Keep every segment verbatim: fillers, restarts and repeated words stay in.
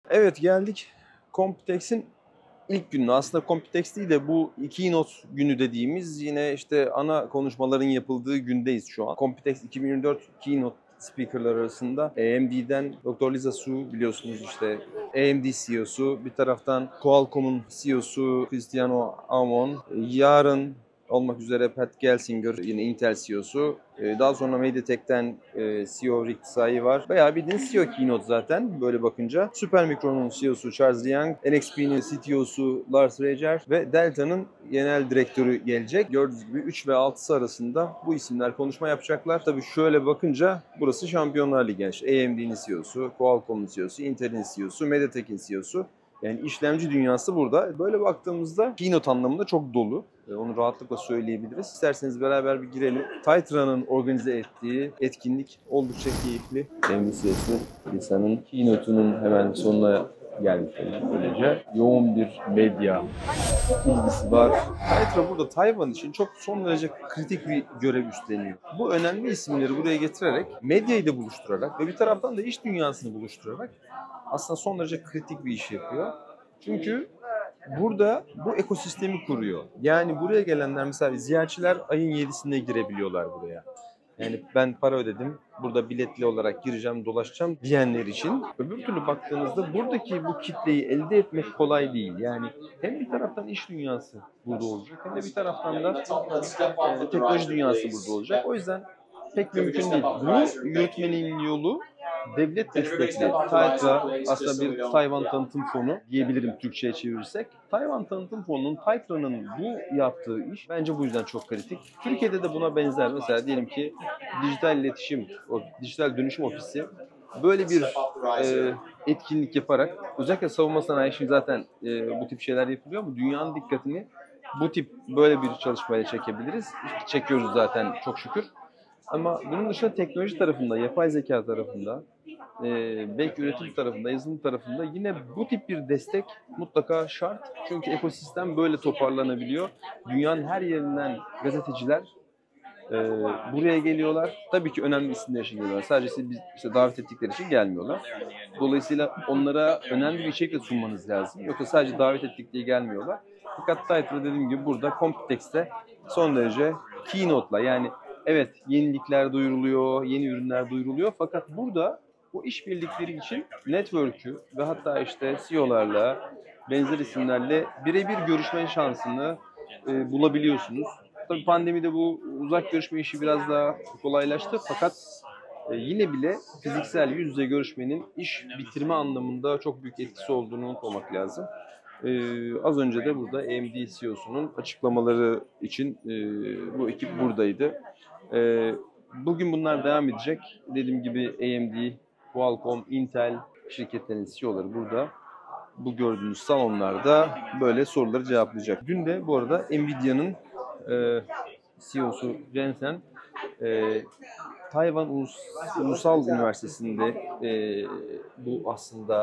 Evet geldik Computex'in ilk gününe. Aslında Computex değil de bu keynote günü dediğimiz yine işte ana konuşmaların yapıldığı gündeyiz şu an. Computex iki bin yirmi dört keynote speakerlar arasında A M D'den doktor Lisa Su biliyorsunuz işte A M D C E O'su, bir taraftan Qualcomm'un C E O'su Cristiano Amon, yarın olmak üzere Pat Gelsinger yine Intel C E O'su. Daha sonra MediaTek'ten C E O Rick Tsai var. Bayağı bildiğin C E O keynote zaten böyle bakınca. Supermicro'nun C E O'su Charles Liang, N X P'nin C T O'su Lars Reger ve Delta'nın genel direktörü gelecek. Gördüğünüz gibi üç ve altısı arasında bu isimler konuşma yapacaklar. Tabii şöyle bakınca burası Şampiyonlar Ligi. Yani A M D'nin C E O'su, Qualcomm'un C E O'su, Intel'in C E O'su, MediaTek'in C E O'su. Yani işlemci dünyası burada. Böyle baktığımızda keynote anlamında çok dolu. Onu rahatlıkla söyleyebiliriz. İsterseniz beraber bir girelim. Titra'nın organize ettiği etkinlik oldukça keyifli. M V C S'in Lisa'nın keynote'unun hemen sonuna geldik böylece. Yoğun bir medya ilgisi var. Titra burada Tayvan için çok son derece kritik bir görev üstleniyor. Bu önemli isimleri buraya getirerek, medyayı da buluşturarak ve bir taraftan da iş dünyasını buluşturarak aslında son derece kritik bir iş yapıyor. Çünkü burada bu ekosistemi kuruyor. Yani buraya gelenler mesela ziyaretçiler ayın yedisinde girebiliyorlar buraya. Yani ben para ödedim, burada biletli olarak gireceğim, dolaşacağım diyenler için. Öbür türlü baktığınızda buradaki bu kitleyi elde etmek kolay değil. Yani hem bir taraftan iş dünyası burada olacak hem de bir taraftan da e, teknoloji dünyası burada olacak. O yüzden pek mümkün değil. Bu yürütmenin yolu devlet destekli Taytra, aslında bir Tayvan Tanıtım Fonu diyebilirim Türkçe'ye çevirirsek. Tayvan Tanıtım Fonu'nun Taytra'nın bu yaptığı iş bence bu yüzden çok kritik. Türkiye'de de buna benzer mesela diyelim ki dijital iletişim, o dijital dönüşüm ofisi böyle bir e, etkinlik yaparak özellikle savunma sanayi şimdi zaten e, bu tip şeyler yapılıyor ama dünyanın dikkatini bu tip böyle bir çalışmayla çekebiliriz. Çekiyoruz zaten çok şükür. Ama bunun dışında teknoloji tarafında, yapay zeka tarafında, e, belki üretim tarafında, yazılım tarafında yine bu tip bir destek mutlaka şart. Çünkü ekosistem böyle toparlanabiliyor. Dünyanın her yerinden gazeteciler e, buraya geliyorlar. Tabii ki önemli isimler için geliyorlar. Sadece biz işte davet ettikleri için gelmiyorlar. Dolayısıyla onlara önemli bir içerik sunmanız lazım. Yoksa sadece davet ettik diye gelmiyorlar. Fakat Title dediğim gibi burada Computex'te son derece keynote'la yani evet yenilikler duyuruluyor, yeni ürünler duyuruluyor fakat burada bu işbirlikleri için network'ü ve hatta işte C E O'larla benzer isimlerle birebir görüşme şansını e, bulabiliyorsunuz. Tabii pandemide bu uzak görüşme işi biraz daha kolaylaştı fakat e, yine bile fiziksel yüz yüze görüşmenin iş bitirme anlamında çok büyük etkisi olduğunu unutmamak lazım. Ee, az önce de burada A M D C E O'sunun açıklamaları için e, bu ekip buradaydı. E, bugün bunlar devam edecek. Dediğim gibi A M D, Qualcomm, Intel şirketlerinin C E O'ları burada. Bu gördüğünüz salonlarda böyle soruları cevaplayacak. Dün de bu arada Nvidia'nın e, C E O'su Jensen e, Tayvan Ulus, Ulusal Üniversitesi'nde e, bu aslında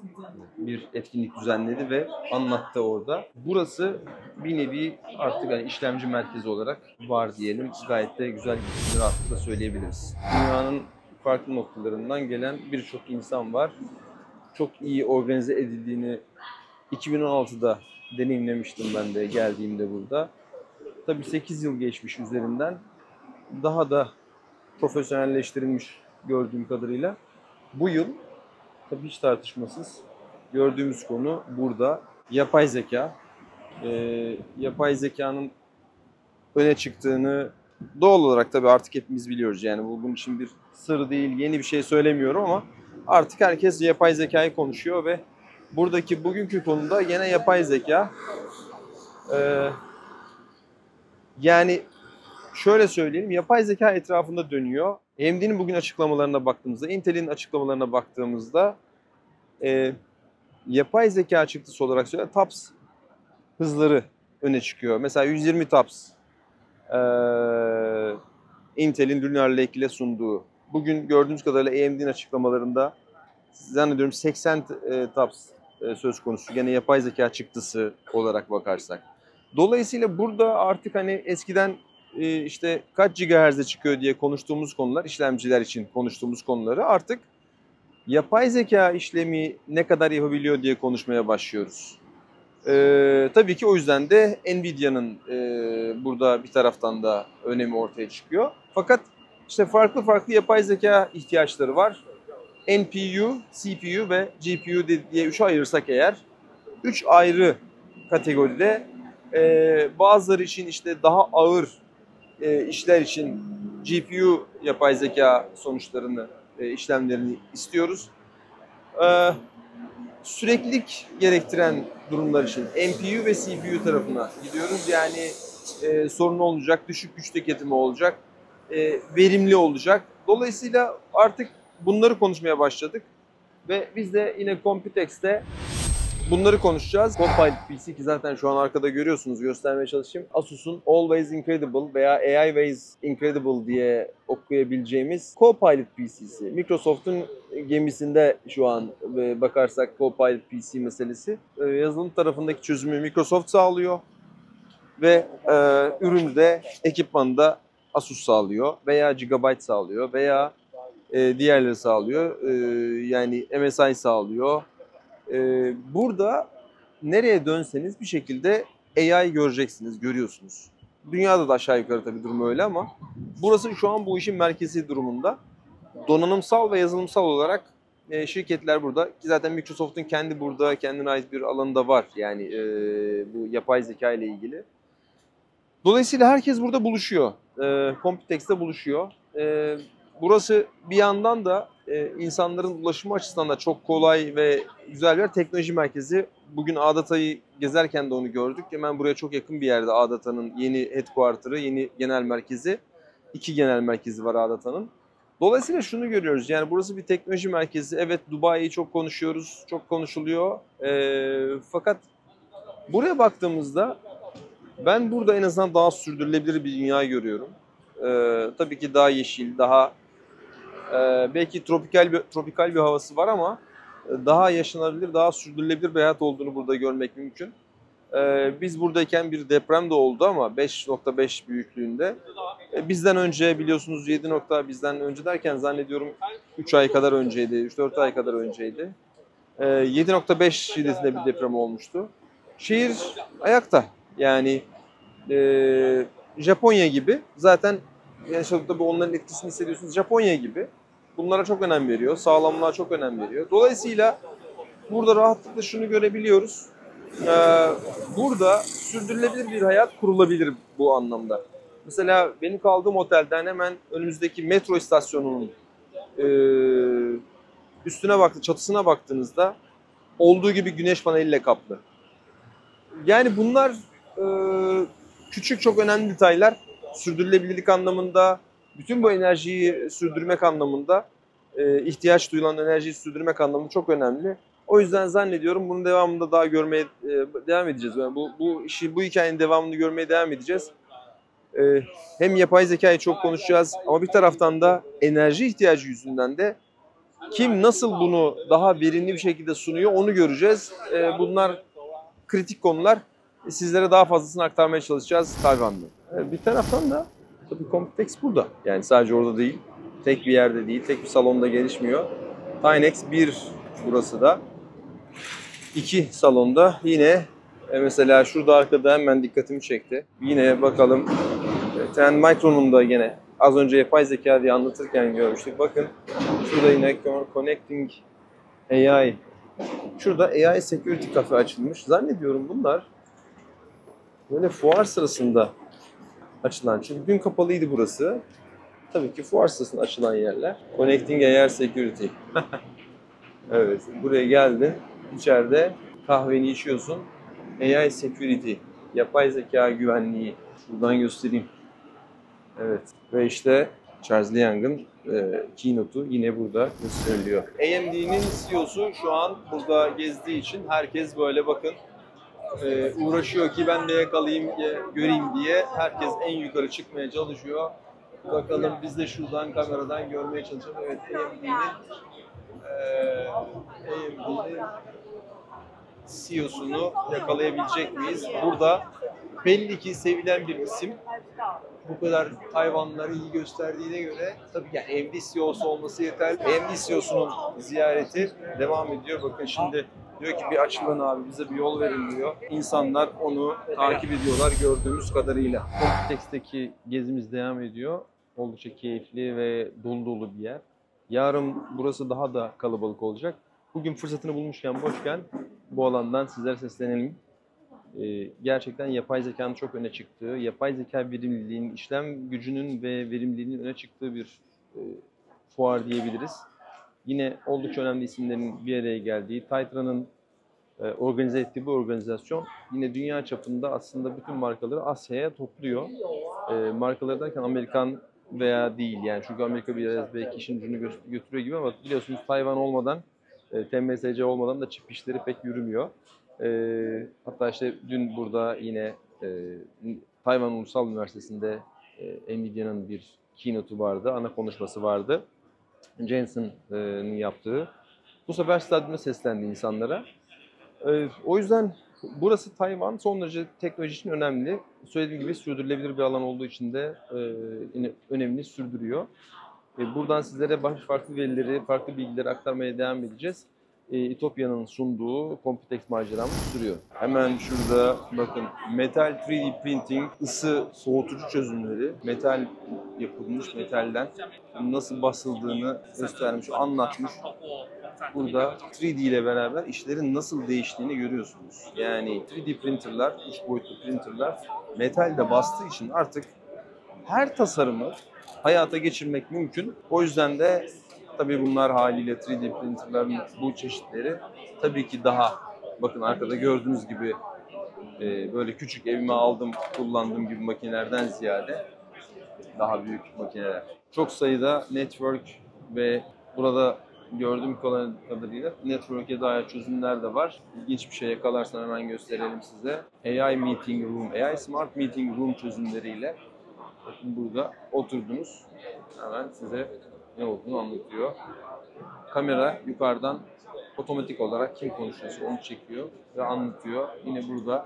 bir etkinlik düzenledi ve anlattı orada. Burası bir nevi artık hani işlemci merkezi olarak var diyelim. Gayet de güzel bir rahatlıkla söyleyebiliriz. Dünyanın farklı noktalarından gelen birçok insan var. Çok iyi organize edildiğini iki bin on altıda deneyimlemiştim ben de geldiğimde burada. Tabii sekiz yıl geçmiş üzerinden. Daha da profesyonelleştirilmiş gördüğüm kadarıyla. Bu yıl tabii hiç tartışmasız gördüğümüz konu burada yapay zeka. Ee, yapay zekanın öne çıktığını doğal olarak tabii artık hepimiz biliyoruz. Yani bu bunun için bir sır değil, yeni bir şey söylemiyorum ama artık herkes yapay zekayı konuşuyor ve buradaki bugünkü konuda yine yapay zeka. Ee, yani şöyle söyleyelim, yapay zeka etrafında dönüyor. A M D'nin bugün açıklamalarına baktığımızda, Intel'in açıklamalarına baktığımızda e, yapay zeka çıktısı olarak söylenen TOPS hızları öne çıkıyor. Mesela yüz yirmi TOPS e, Intel'in Lunar Lake ile sunduğu. Bugün gördüğümüz kadarıyla A M D'nin açıklamalarında zannediyorum seksen e, TOPS e, söz konusu. Gene yapay zeka çıktısı olarak bakarsak. Dolayısıyla burada artık hani eskiden e, işte kaç gigahertz'e çıkıyor diye konuştuğumuz konular, işlemciler için konuştuğumuz konuları artık Yapay zeka işlemi ne kadar yapabiliyor diye konuşmaya başlıyoruz. Ee, tabii ki o yüzden de Nvidia'nın e, burada bir taraftan da önemi ortaya çıkıyor. Fakat işte farklı farklı yapay zeka ihtiyaçları var. N P U, C P U ve G P U diye üçe ayırırsak eğer, üç ayrı kategoride e, bazıları için işte daha ağır e, işler için G P U yapay zeka sonuçlarını, e, işlemlerini istiyoruz. E, Süreklilik gerektiren durumlar için N P U ve C P U tarafına gidiyoruz. Yani e, sorun olacak, düşük güç tüketimi olacak, e, verimli olacak. Dolayısıyla artık bunları konuşmaya başladık. Ve biz de yine Computex'te bunları konuşacağız. Copilot P C ki zaten şu an arkada görüyorsunuz, göstermeye çalışayım. Asus'un Always Incredible veya A I Ways Incredible diye okuyabileceğimiz Copilot P C'si. Microsoft'un gemisinde şu an bakarsak Copilot P C meselesi. Yazılım tarafındaki çözümü Microsoft sağlıyor ve e, ürünü de, ekipmanı da Asus sağlıyor veya Gigabyte sağlıyor veya e, diğerleri sağlıyor. E, yani M S I sağlıyor. Ee, burada nereye dönseniz bir şekilde A I göreceksiniz, görüyorsunuz. Dünyada da aşağı yukarı tabii durum öyle ama burası şu an bu işin merkezi durumunda. Donanımsal ve yazılımsal olarak e, şirketler burada. Ki zaten Microsoft'un kendi burada kendine ait bir alanı da var. Yani e, bu yapay zeka ile ilgili. Dolayısıyla herkes burada buluşuyor. E, Computex'te buluşuyor. E, burası bir yandan da e, insanların ulaşımı açısından da çok kolay ve güzel bir teknoloji merkezi. Bugün Ağdata'yı gezerken de onu gördük. Hemen buraya çok yakın bir yerde Ağdata'nın yeni headquarter'ı, yeni genel merkezi. İki genel merkezi var Ağdata'nın. Dolayısıyla şunu görüyoruz. Yani burası bir teknoloji merkezi. Evet, Dubai'yi çok konuşuyoruz, çok konuşuluyor. E, fakat buraya baktığımızda ben burada en azından daha sürdürülebilir bir dünya görüyorum. Ee, tabii ki daha yeşil, daha e, belki tropikal bir, tropikal bir havası var ama daha yaşanabilir, daha sürdürülebilir bir hayat olduğunu burada görmek mümkün. Ee, biz buradayken bir deprem de oldu ama beş nokta beş büyüklüğünde. Ee, bizden önce biliyorsunuz yedi nokta bizden önce derken zannediyorum üç ay kadar önceydi, üç dört ay kadar önceydi. Ee, yedi nokta beş şiddetinde bir deprem olmuştu. Şehir ayakta. Yani Ee, Japonya gibi zaten yaşadıkta bu onların etkisini hissediyorsunuz. Japonya gibi bunlara çok önem veriyor. Sağlamlığa çok önem veriyor. Dolayısıyla burada rahatlıkla şunu görebiliyoruz. Ee, burada sürdürülebilir bir hayat kurulabilir bu anlamda. Mesela benim kaldığım otelden hemen önümüzdeki metro istasyonunun e, üstüne baktı, çatısına baktığınızda olduğu gibi güneş paneliyle kaplı. Yani bunlar e, küçük çok önemli detaylar. Sürdürülebilirlik anlamında, bütün bu enerjiyi sürdürmek anlamında, e, ihtiyaç duyulan enerjiyi sürdürmek anlamında çok önemli. O yüzden zannediyorum bunun devamında daha görmeye e, devam edeceğiz. Yani bu bu işi, bu hikayenin devamını görmeye devam edeceğiz. E, hem yapay zekayı çok konuşacağız ama bir taraftan da enerji ihtiyacı yüzünden de kim nasıl bunu daha verimli bir şekilde sunuyor onu göreceğiz. E, bunlar kritik konular. Sizlere daha fazlasını aktarmaya çalışacağız Tayvan'da. Bir taraftan da tabii Computex burada. Yani sadece orada değil, tek bir yerde değil, tek bir salonda gelişmiyor. Tinex bir burası da. İki salonda yine e, mesela şurada arkada hemen dikkatimi çekti. Yine bakalım Trend Micro'nun da yine az önce yapay zeka diye anlatırken görmüştük. Bakın şurada yine Connecting A I. Şurada A I Security Cafe açılmış. Zannediyorum bunlar böyle fuar sırasında açılan. Çünkü dün kapalıydı burası. Tabii ki fuar sırasında açılan yerler. Connecting A I Security. Evet, buraya geldin. İçeride kahveni içiyorsun. A I Security, yapay zeka güvenliği. Şuradan göstereyim. Evet, ve işte Charles Liang'ın e, keynote'u yine burada gösteriliyor. A M D'nin C E O'su şu an burada gezdiği için herkes böyle bakın e, uğraşıyor ki ben de yakalayayım, e, göreyim diye. Herkes en yukarı çıkmaya çalışıyor. Bakalım biz de şuradan kameradan görmeye çalışalım. Evet, A M D'nin e, A M D'nin C E O'sunu yakalayabilecek miyiz? Burada belli ki sevilen bir isim. Bu kadar Tayvanlıları iyi gösterdiğine göre tabii yani M D C E O'su olması yeterli. M D C E O'sunun ziyareti devam ediyor. Bakın şimdi diyor ki bir açılın abi, bize bir yol verin diyor. İnsanlar onu takip ediyorlar gördüğümüz kadarıyla. Computex'teki gezimiz devam ediyor. Oldukça keyifli ve dolu dolu bir yer. Yarın burası daha da kalabalık olacak. Bugün fırsatını bulmuşken, boşken bu alandan sizlere seslenelim. Ee, gerçekten yapay zekanın çok öne çıktığı, yapay zeka verimliliğinin, işlem gücünün ve verimliliğinin öne çıktığı bir e, fuar diyebiliriz. Yine oldukça önemli isimlerin bir araya geldiği, Taytra'nın e, organize ettiği bu organizasyon yine dünya çapında aslında bütün markaları Asya'ya topluyor. E, markaları derken Amerikan veya değil yani, çünkü Amerika biraz belki işin ucunu gö- götürüyor gibi, ama biliyorsunuz Tayvan olmadan, e, T M S C olmadan da çip işleri pek yürümüyor. E, hatta işte dün burada yine e, Tayvan Ulusal Üniversitesi'nde e, Nvidia'nın bir keynote'u vardı, ana konuşması vardı. Jensen'ın yaptığı. Bu sefer stadyumda seslendi insanlara. E, o yüzden burası Tayvan son derece teknoloji için önemli. Söylediğim gibi sürdürülebilir bir alan olduğu için de e, yine önemini sürdürüyor. E, buradan sizlere baş farklı verileri, farklı bilgileri aktarmaya devam edeceğiz. E, İtopya'nın sunduğu Computex maceramız sürüyor. Hemen şurada bakın, metal üç D printing, ısı soğutucu çözümleri, metal yapılmış metalden nasıl basıldığını göstermiş, anlatmış. Burada üç D ile beraber işlerin nasıl değiştiğini görüyorsunuz. Yani üç D printerlar, üç boyutlu printerlar metalde bastığı için artık her tasarımı hayata geçirmek mümkün. O yüzden de tabii bunlar haliyle üç D printerların bu çeşitleri tabii ki daha, bakın arkada gördüğünüz gibi e, böyle küçük evime aldım, kullandığım gibi makinelerden ziyade daha büyük makineler. Çok sayıda network ve burada gördüğüm kadarıyla network'e dair çözümler de var. İlginç bir şey yakalarsam hemen gösterelim size. A I Meeting Room, A I Smart Meeting Room çözümleriyle bakın burada oturdunuz. Hemen size ne olduğunu anlatıyor. Kamera yukarıdan otomatik olarak kim konuşuyorsa onu çekiyor ve anlatıyor. Yine burada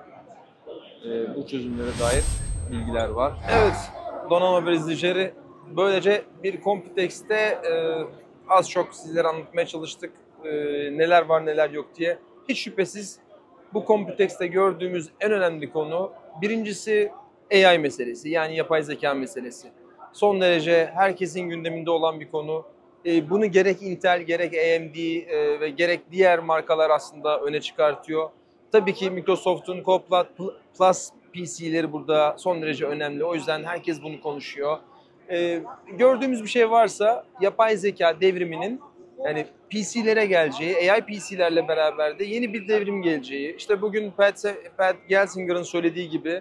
e, bu çözümlere dair bilgiler var. Evet, Donanım Haber izleyicileri, böylece bir Computex'te e, az çok sizlere anlatmaya çalıştık. E, neler var neler yok diye. Hiç şüphesiz bu Computex'te gördüğümüz en önemli konu, birincisi A I meselesi, yani yapay zeka meselesi. Son derece herkesin gündeminde olan bir konu. E, bunu gerek Intel, gerek A M D e, ve gerek diğer markalar aslında öne çıkartıyor. Tabii ki Microsoft'un Copilot Plus P C'leri burada son derece önemli. O yüzden herkes bunu konuşuyor. Ee, gördüğümüz bir şey varsa yapay zeka devriminin, yani P C'lere geleceği, A I P C'lerle beraber de yeni bir devrim geleceği. İşte bugün Pat, Pat Gelsinger'ın söylediği gibi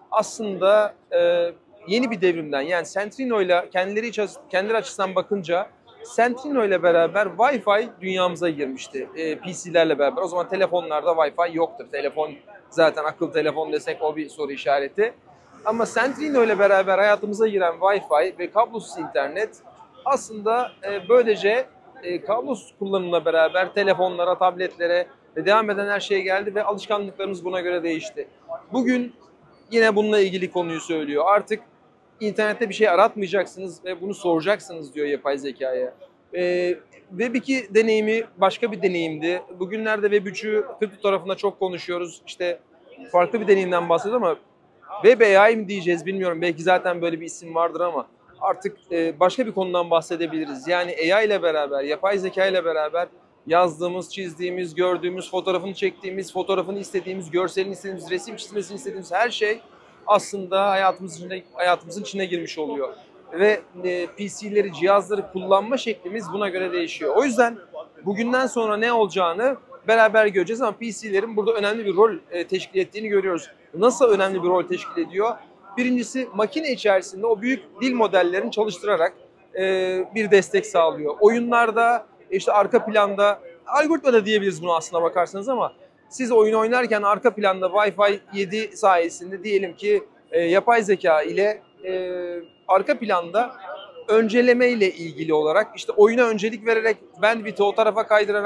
aslında e, yeni bir devrimden, yani Centrino ile kendileri, kendileri açısından bakınca Centrino ile beraber Wi-Fi dünyamıza girmişti e, P C'lerle beraber. O zaman telefonlarda Wi-Fi yoktur. Telefon zaten, akıllı telefon desek o bir soru işareti. Ama Centrino ile beraber hayatımıza giren Wi-Fi ve kablosuz internet aslında e, böylece e, kablosuz kullanımla beraber telefonlara, tabletlere ve devam eden her şeye geldi ve alışkanlıklarımız buna göre değişti. Bugün yine bununla ilgili konuyu söylüyor. Artık İnternette bir şey aratmayacaksınız ve bunu soracaksınız diyor yapay zekaya. Ee, Web iki deneyimi başka bir deneyimdi. Bugünlerde Web üçü kripto tarafında çok konuşuyoruz. İşte farklı bir deneyimden bahsediyoruz ama Web A I mi diyeceğiz bilmiyorum. Belki zaten böyle bir isim vardır ama artık e, başka bir konudan bahsedebiliriz. Yani A I ile beraber, yapay zeka ile beraber yazdığımız, çizdiğimiz, gördüğümüz, fotoğrafını çektiğimiz, fotoğrafını istediğimiz, görselini istediğimiz, resim çizmesini istediğimiz her şey aslında hayatımızın içine, hayatımızın içine girmiş oluyor. Ve e, P C'leri, cihazları kullanma şeklimiz buna göre değişiyor. O yüzden bugünden sonra ne olacağını beraber göreceğiz ama P C'lerin burada önemli bir rol e, teşkil ettiğini görüyoruz. Nasıl önemli bir rol teşkil ediyor? Birincisi, makine içerisinde o büyük dil modellerini çalıştırarak e, bir destek sağlıyor. Oyunlarda, işte arka planda, algoritma da diyebiliriz bunu aslına bakarsanız, ama siz oyun oynarken arka planda Wi-Fi yedi sayesinde diyelim ki e, yapay zeka ile e, arka planda önceleme ile ilgili olarak işte oyuna öncelik vererek, bandwidth'i o tarafa kaydırarak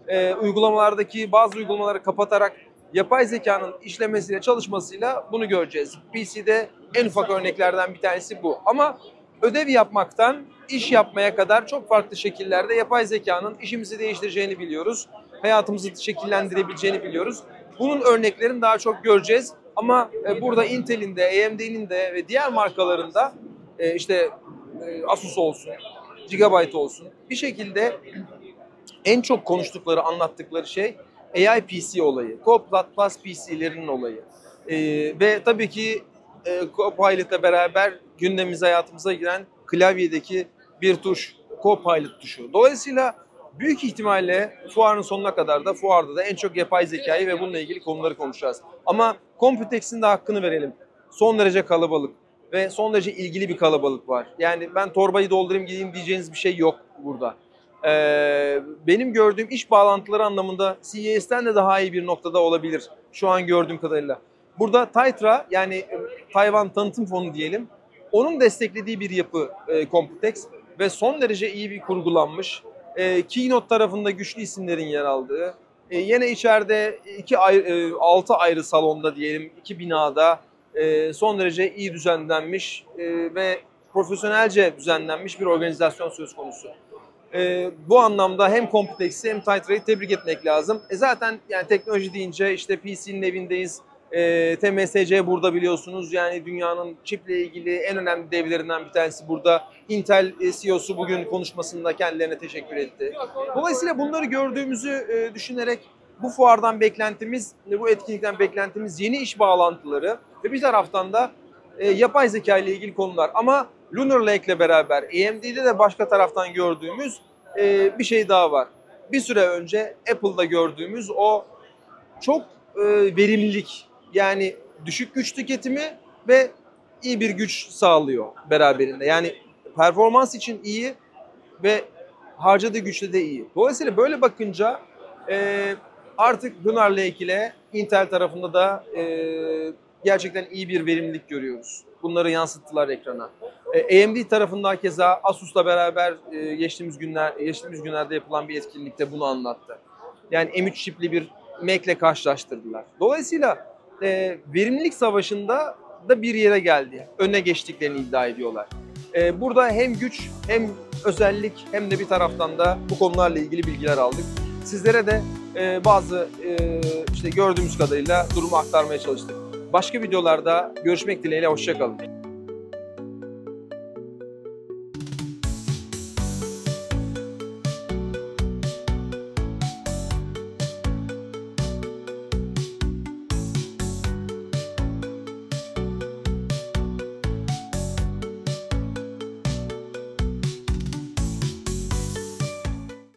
e, uygulamalardaki bazı uygulamaları kapatarak yapay zekanın işlemesiyle, çalışmasıyla bunu göreceğiz. P C'de en ufak örneklerden bir tanesi bu. Ama ödev yapmaktan iş yapmaya kadar çok farklı şekillerde yapay zekanın işimizi değiştireceğini biliyoruz. Hayatımızı şekillendirebileceğini biliyoruz. Bunun örneklerini daha çok göreceğiz. Ama burada Intel'in de, A M D'nin de ve diğer markalarında işte Asus olsun, Gigabyte olsun bir şekilde en çok konuştukları, anlattıkları şey A I P C olayı. Copilot P C'lerinin olayı. Ee, ve tabii ki e, Copilot'la beraber gündemimize, hayatımıza giren klavyedeki bir tuş, Copilot tuşu. Dolayısıyla büyük ihtimalle fuarın sonuna kadar da fuarda da en çok yapay zekayı ve bununla ilgili konuları konuşacağız. Ama Computex'in de hakkını verelim. Son derece kalabalık ve son derece ilgili bir kalabalık var. Yani ben torbayı doldurayım gideyim diyeceğiniz bir şey yok burada. Ee, benim gördüğüm iş bağlantıları anlamında C E S'ten de daha iyi bir noktada olabilir şu an gördüğüm kadarıyla. Burada Taytra, yani Tayvan Tanıtım Fonu diyelim, onun desteklediği bir yapı e, Computex ve son derece iyi bir kurgulanmış. E, Keynote tarafında güçlü isimlerin yer aldığı, e, yine içeride iki ayrı, e, altı ayrı salonda diyelim, iki binada e, son derece iyi düzenlenmiş e, ve profesyonelce düzenlenmiş bir organizasyon söz konusu. Ee, bu anlamda hem Computex'i hem Taytra'yı tebrik etmek lazım. E zaten yani teknoloji deyince işte P C'nin evindeyiz. E, T M S C burada biliyorsunuz. Yani dünyanın çiple ilgili en önemli devlerinden bir tanesi burada. Intel C E O'su bugün konuşmasında kendilerine teşekkür etti. Dolayısıyla bunları gördüğümüzü e, düşünerek bu fuardan beklentimiz, bu etkinlikten beklentimiz yeni iş bağlantıları ve bir taraftan da e, yapay zeka ile ilgili konular. Ama Lunar Lake ile beraber A M D'de de başka taraftan gördüğümüz e, bir şey daha var. Bir süre önce Apple'da gördüğümüz o çok e, verimlilik, yani düşük güç tüketimi ve iyi bir güç sağlıyor beraberinde. Yani performans için iyi ve harcadığı güçte de iyi. Dolayısıyla böyle bakınca e, artık Lunar Lake ile Intel tarafında da e, gerçekten iyi bir verimlilik görüyoruz. Bunları yansıttılar ekrana. E, A M D tarafında keza Asus'la beraber e, geçtiğimiz günler geçtiğimiz günlerde yapılan bir etkinlikte bunu anlattı. Yani M üç çipli bir Mac'le karşılaştırdılar. Dolayısıyla e, verimlilik savaşında da bir yere geldi. Öne geçtiklerini iddia ediyorlar. E, burada hem güç hem özellik hem de bir taraftan da bu konularla ilgili bilgiler aldık. Sizlere de e, bazı e, işte gördüğümüz kadarıyla durumu aktarmaya çalıştık. Başka videolarda görüşmek dileğiyle, hoşça kalın.